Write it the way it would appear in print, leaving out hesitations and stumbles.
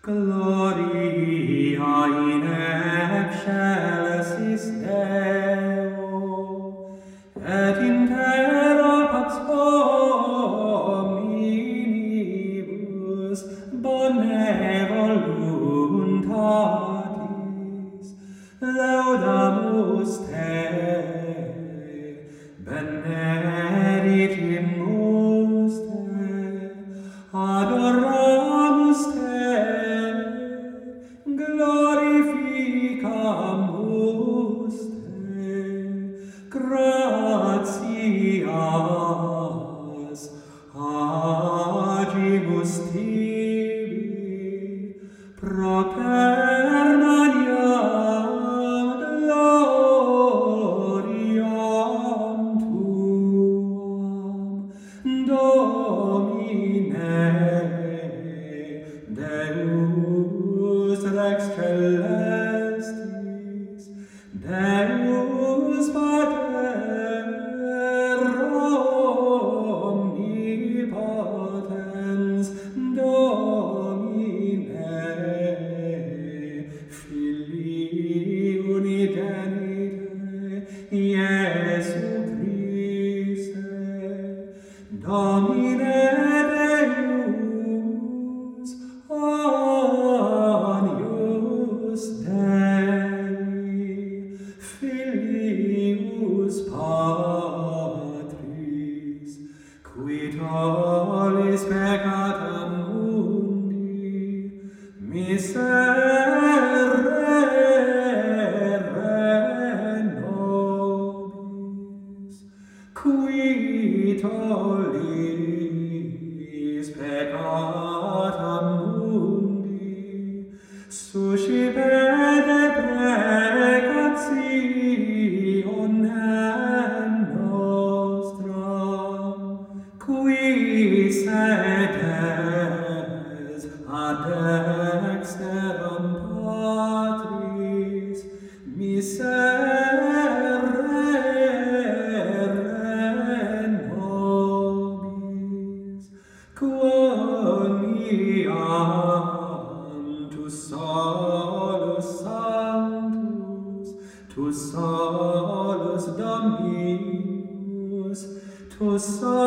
Gloria in excelsis Deo, et in terra pax hominibus bone voluntatis. Laudamus te, benedicimus te, adoramus te, glorificamus te, gratias agimus tibi, proper maniam gloriam tuam, Domine, Deus Rex Celestis, Deus Pater omnipotens, Domine, Filii unigenite, Iesu Christe, Domine Deus, Agnus Dei, Filius Patris, qui tollis peccata mundi, miserere nobis, qui tollis peccata mundi, suscipete precationem nostram, qui sedes ad dexteram Patris, miserere nobis, quoniam tu solus sanctus, tu solus Dominus, tu solus